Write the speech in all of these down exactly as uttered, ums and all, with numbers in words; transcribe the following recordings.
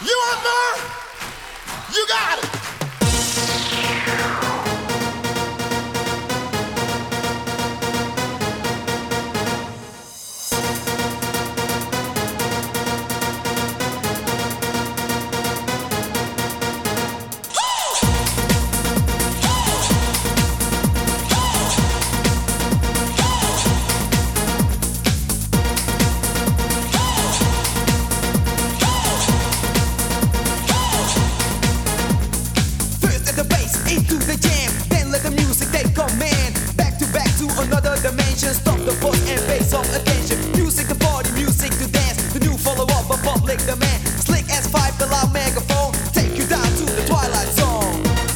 You want more? You got it. Into the jam, then let the music take command. Back to back to another dimension. Stop the pause and pay some attention. Music to party, music to dance. The new follow-up of public demand. Slick S five, the loud megaphone. Take you down to the twilight zone.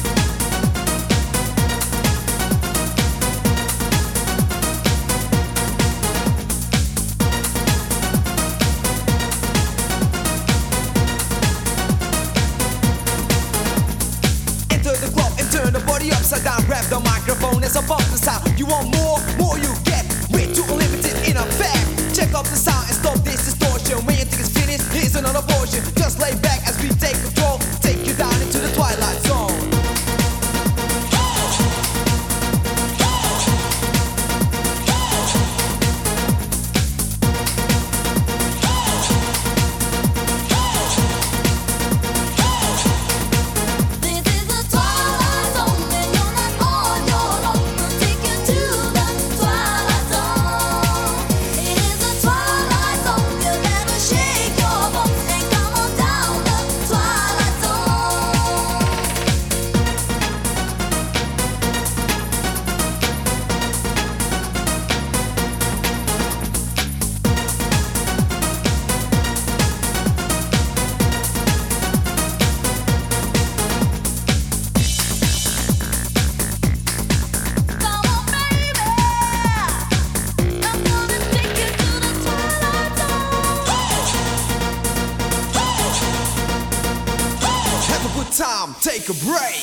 The club and turn the body upside down. Grab the microphone as I bump the sound. You want more? More you get. Way too unlimited in effect. Check out the sound and stop this distortion. When you think it's finished, here's another portion. Just lay back as we take control. Take you down into the twilight zone. Time, take a break.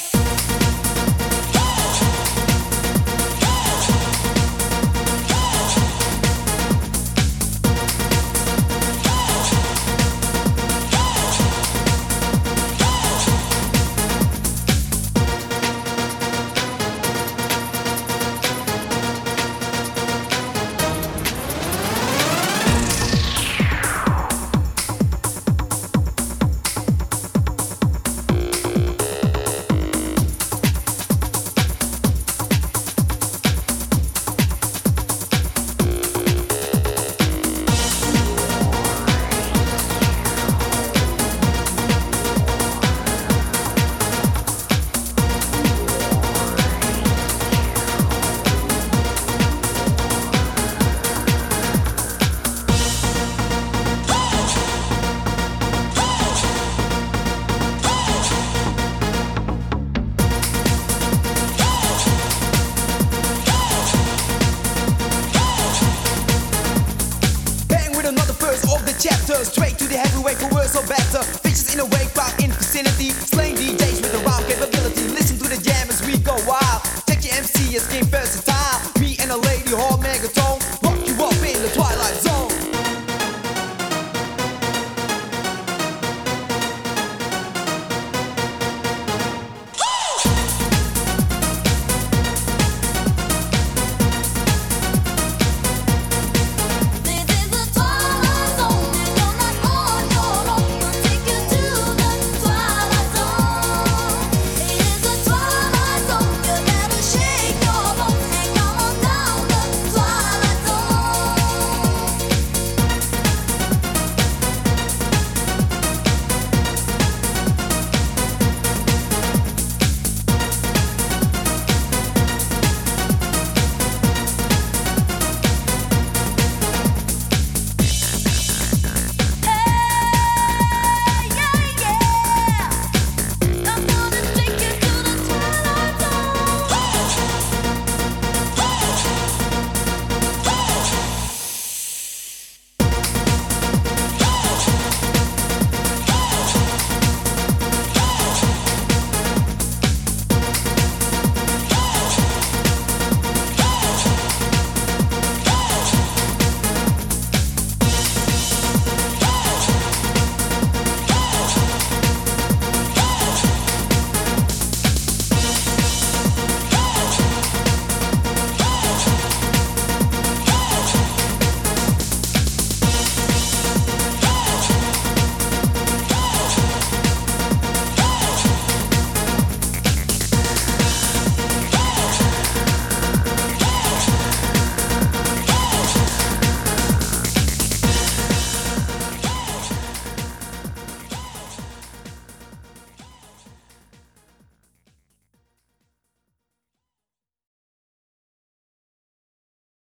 Chapter straight to the heavyweight, for worse or better. Bitches in a wake, crowd in vicinity.